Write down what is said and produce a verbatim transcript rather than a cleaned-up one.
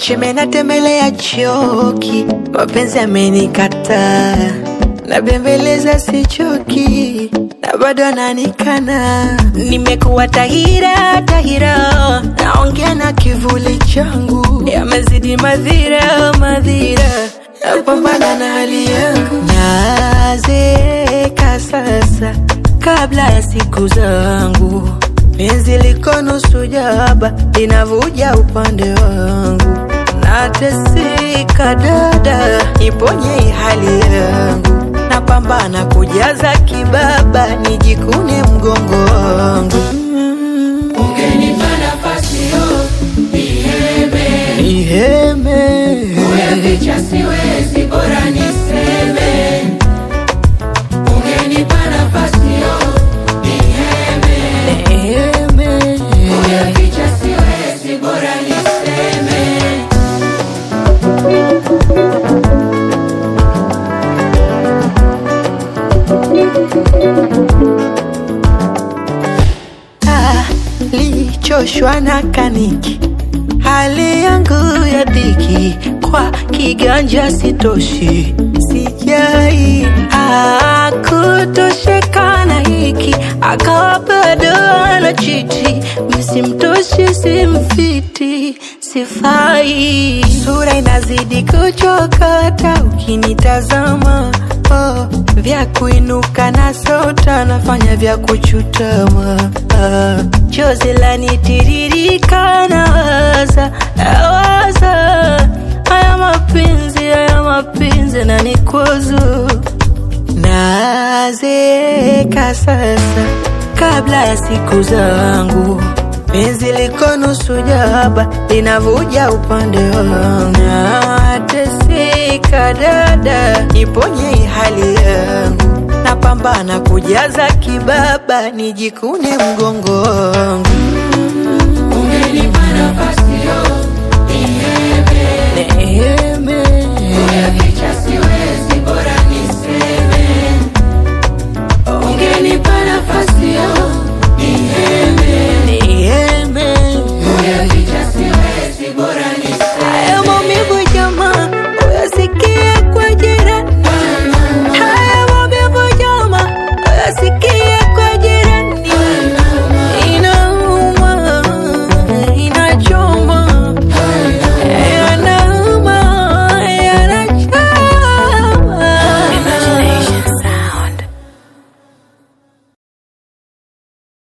Cheme na temelea choki, mapenzi amenikataa. Na bembeleza sichoki, na bado ananikana. Nimekuwa tahira, tahira, naongea na kivuli changu. Yamezidi madhira, madhira, napambana na hali yangu. Nazeeka sasa, kabla ya siku zangu. Penzi liko nusu jaba, linavuja upande wangu. Nateseka dada, niponye hali yangu. Napambana kujaza kibaba, nijikune mgongo wangu. Ungenipa nafasi yo, niheme Niheme Kuyaficha siwezi, bora niseme. Ungenipa nafasi yo, niheme Niheme Kuyaficha siwezi, bora niseme. Lichoshwa na kaniki, hali yangu ya dhiki. Kwa kiganja sitoshi, sijai hakutosheka na hiki. Akawa bado anachiti, misimtoshi simfiti, sifai. Sura inazidi kuchokota ukinitazama. Oh, vya kuinuka na sota, nafanya vya kuchutama. Ah, chozi lanitiririka, nawaza, nawaza. Haya mapenzi, haya mapenzi na nikwazo. Nazeeka sasa, kabla ya siku zangu. Penzi liko nusu jaba, linavuja upande wangu. Nateseka dada, niponye hali yangu. Napambana kujaza kibaba, nijikune mgongo wangu. Ungenipa nafasi yo, niheme Niheme